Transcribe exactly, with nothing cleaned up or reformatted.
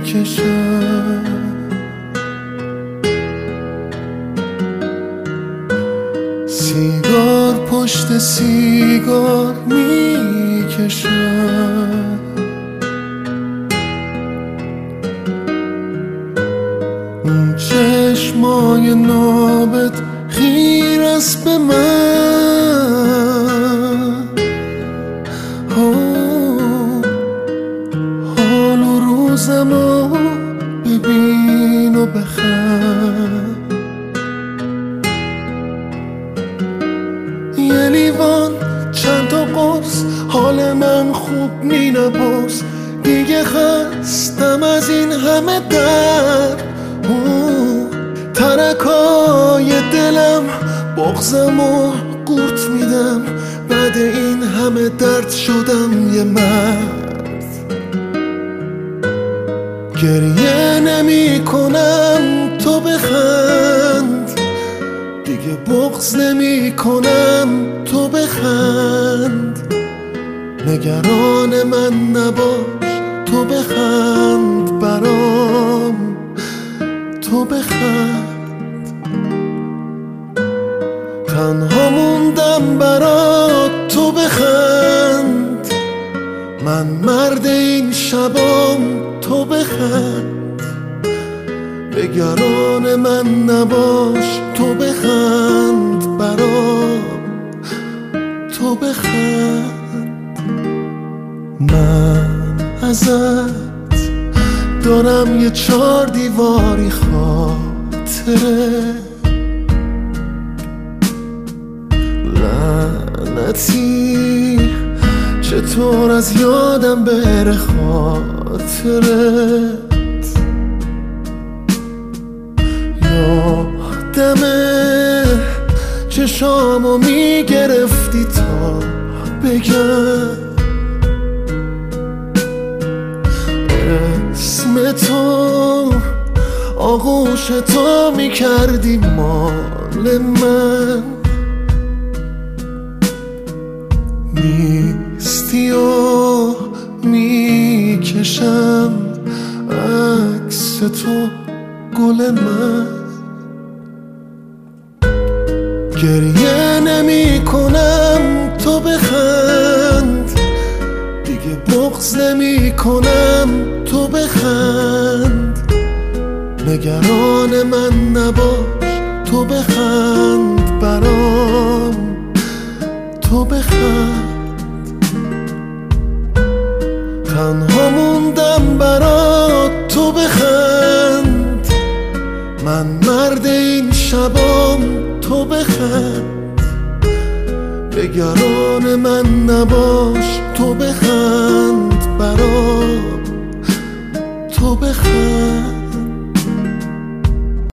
میکشم. سیگار پشت سیگار میکشم. اون چشمای نابت خیر است به من. حال و روزمو ببین و بخند. یه لیوان چند تا قرص حال من خوب می نبرس. دیگه خستم از این همه درد. ترکای دلم بغزم و قورت میدم. بعد این همه درد شدم یه مرد. گریه نمی کنم تو بخند. دیگه بغض نمی کنم تو بخند. نگران من نباش تو بخند برام تو بخند. تنها موندم برات تو بخند. من مرد این شبام تو بخند. نگران من نباش تو بخند برام تو بخند. من ازت دارم یه چار دیواری خاطره. لعنتی چطور از یادم بره خاطرت. یادمه چشامو میگرفتی تا بگم اسم تو. آغوش تو میکردی مال من. نیستی و میکشم عکس تو گل من. گریه نمی کنم تو بخند. دیگه بغض نمی کنم تو بخند. نگران من نباش تو بخند برام تو بخند. تنها موندم برات تو بخند. من مرد این شبام تو بخند. نگران من نباش تو بخند برام تو بخند.